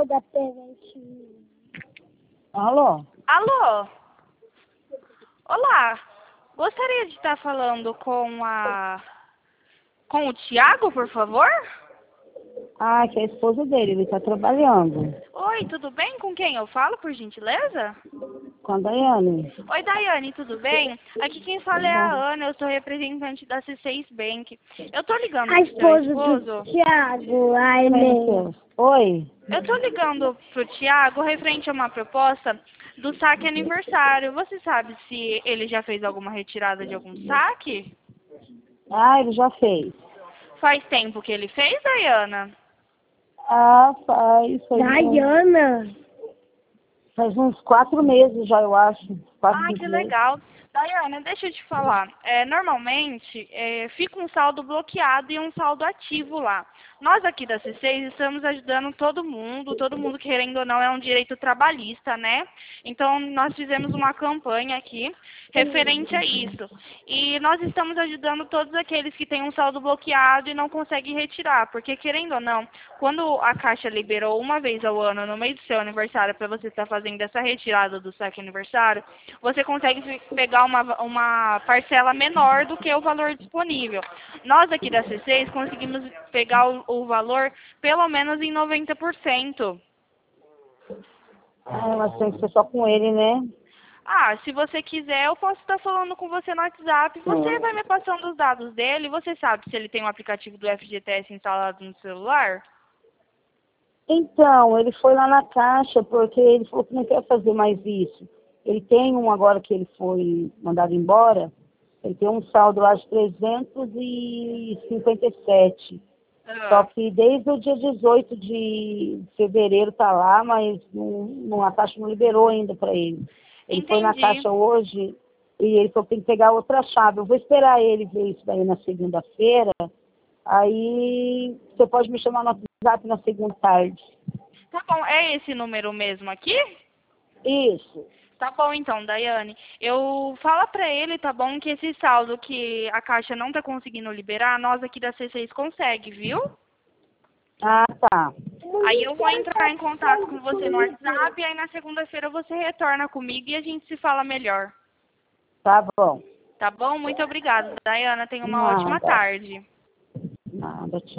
da preventiva. Alô? Alô? Olá. Gostaria de estar falando com o Tiago, por favor? Ah, que é a esposa dele, ele tá trabalhando. Oi, tudo bem? Com quem eu falo, por gentileza? Com a Daiane. Oi, Daiane, tudo bem? Aqui quem fala é a Ana, eu sou representante da C6 Bank. Eu tô ligando A pro seu esposa esposo. do Thiago, ai, meu. Oi? Eu tô ligando pro Tiago referente a uma proposta do saque aniversário. Você sabe se ele já fez alguma retirada de algum saque? Ah, ele já fez. Faz tempo que ele fez, Daiana? Ah, Daiana. faz uns 4 meses já, eu acho. 4, Ah, 5 que meses. legal. Daiana, deixa eu te falar. Normalmente, fica um saldo bloqueado e um saldo ativo lá. Nós aqui da C6 estamos ajudando todo mundo querendo ou não é um direito trabalhista, né? Então, nós fizemos uma campanha aqui referente a isso. E nós estamos ajudando todos aqueles que têm um saldo bloqueado e não conseguem retirar, porque querendo ou não, quando a Caixa liberou uma vez ao ano, no meio do seu aniversário, para você estar fazendo essa retirada do saque aniversário, você consegue pegar uma parcela menor do que o valor disponível. Nós aqui da C6 conseguimos pegar o valor pelo menos em 90%. Ah, mas tem que ser só com ele, né? Ah, se você quiser, eu posso estar falando com você no WhatsApp. Você vai me passando os dados dele. Você sabe se ele tem um aplicativo do FGTS instalado no celular? Então, ele foi lá na Caixa, porque ele falou que não quer fazer mais isso. Ele tem um agora que ele foi mandado embora, ele tem um saldo lá de 357. Só que desde o dia 18 de fevereiro tá lá, mas a Caixa não liberou ainda para ele. Ele foi na Entendi. Caixa hoje e ele falou que tem que pegar outra chave. Eu vou esperar ele ver isso daí na segunda-feira. Aí você pode me chamar no WhatsApp na segunda tarde. Tá bom, é esse número mesmo aqui? Isso. Tá bom então, Daiane. Eu fala pra ele, tá bom, que esse saldo que a Caixa não tá conseguindo liberar, nós aqui da C6 consegue, viu? Ah, tá. Aí eu vou entrar em contato com você no WhatsApp e aí na segunda-feira você retorna comigo e a gente se fala melhor. Tá bom. Tá bom? Muito obrigada, Daiana. Tenha uma ótima Nada. tarde. Nada, tchau.